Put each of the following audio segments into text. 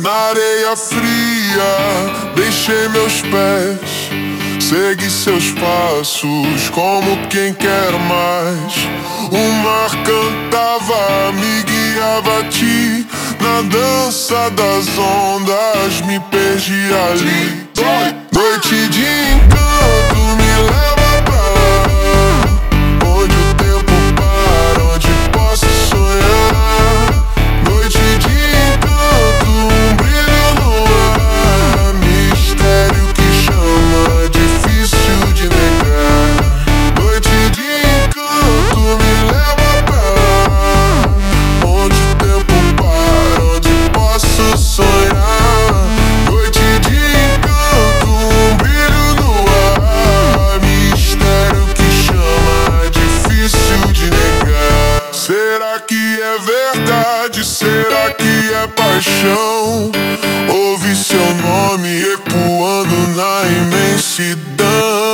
Na areia fria, deixei meus pés, segui seus passos como quem quer mais. O mar cantava, me guiava a ti. Na dança das ondas me perdi ali. Noite de encanto me leva pra lá, onde o tempo para, onde posso sonhar. Noite de encanto, um brilho no ar, mistério que chama, difícil de negar. Noite de encanto me leva pra lá, onde o tempo para, onde posso sonhar. Noite de encanto, um brilho no ar, mistério que chama, difícil de negar. Será que é verdade? Será que é paixão? Ouvi seu nome ecoando na imensidão.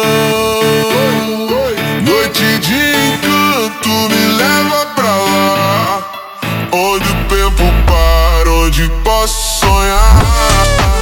Noite de encanto me leva pra lá, onde o tempo para, onde posso sonhar.